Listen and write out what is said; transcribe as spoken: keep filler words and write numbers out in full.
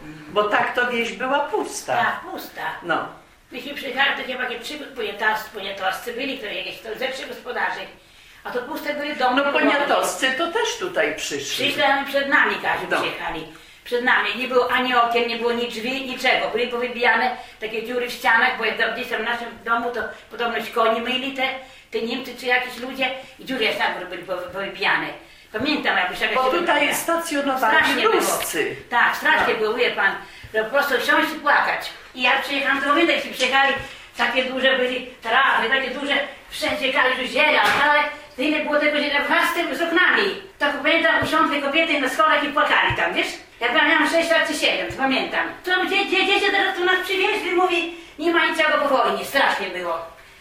Bo tak to wieś była pusta. Tak, pusta. No. Myśmy przyjechali, to chyba jakieś trzy poniatowscy byli, które jakieś to ze trzy gospodarzy. A to puste były domy. No poniatowscy to też tutaj przyszli. Przyszli przed nami, każdy No. przyjechali. Przed nami nie było ani okien, nie było ni drzwi, niczego. Byli powybijane takie dziury w ścianach, bo jak gdzieś tam w naszym domu to podobność koni myli te, te Niemcy czy jakieś ludzie i dziury jak byli powybijane. Pamiętam, jakbyś jakaś... Bo tutaj stacjonowali ruscy. Tak, strasznie No. było, wie pan, że po prostu siąść i płakać. I ja przyjechałam do Romy, jak przyjechali, takie duże byli trawy, takie duże, wszędzie każdy ziela, ale tyle było tego ziela wraz z oknami. Tak pamiętam, usiądły kobiety na schodach i płakali tam, wiesz? Ja miałam sześć lat czy siedem, to pamiętam. To dzieci teraz tu nas przywieźli, mówi, nie ma niczego po wojnie, strasznie było.